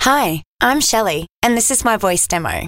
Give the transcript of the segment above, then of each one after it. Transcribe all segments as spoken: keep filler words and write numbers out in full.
Hi, I'm Shelley, and this is my voice demo.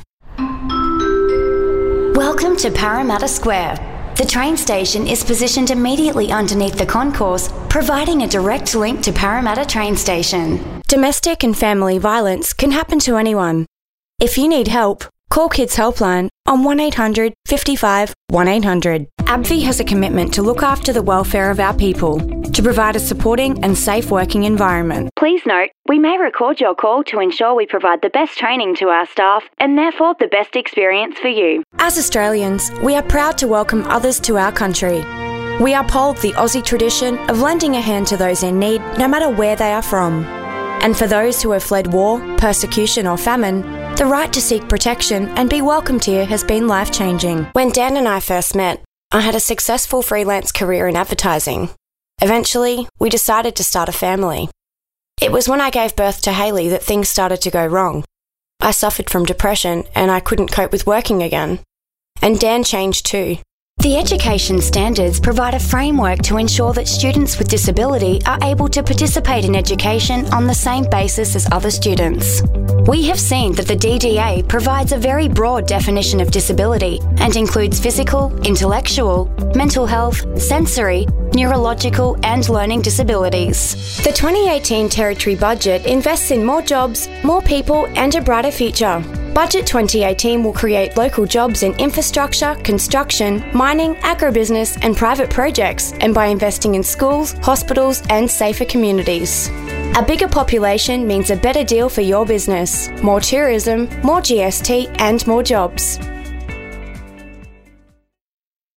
Welcome to Parramatta Square. The train station is positioned immediately underneath the concourse, providing a direct link to Parramatta train station. Domestic and family violence can happen to anyone. If you need help, call Kids Helpline on one eight hundred fifty-five one eight hundred. A B V I has a commitment to look after the welfare of our people, to provide a supporting and safe working environment. Please note, we may record your call to ensure we provide the best training to our staff and therefore the best experience for you. As Australians, we are proud to welcome others to our country. We uphold the Aussie tradition of lending a hand to those in need, no matter where they are from. And for those who have fled war, persecution or famine, the right to seek protection and be welcomed here has been life-changing. When Dan and I first met, I had a successful freelance career in advertising. Eventually, we decided to start a family. It was when I gave birth to Hayley that things started to go wrong. I suffered from depression and I couldn't cope with working again. And Dan changed too. The education standards provide a framework to ensure that students with disability are able to participate in education on the same basis as other students. We have seen that the D D A provides a very broad definition of disability and includes physical, intellectual, mental health, sensory, neurological and learning disabilities. The twenty eighteen Territory Budget invests in more jobs, more people and a brighter future. Budget twenty eighteen will create local jobs in infrastructure, construction, mining, agribusiness and private projects, and by investing in schools, hospitals and safer communities. A bigger population means a better deal for your business, more tourism, more G S T and more jobs.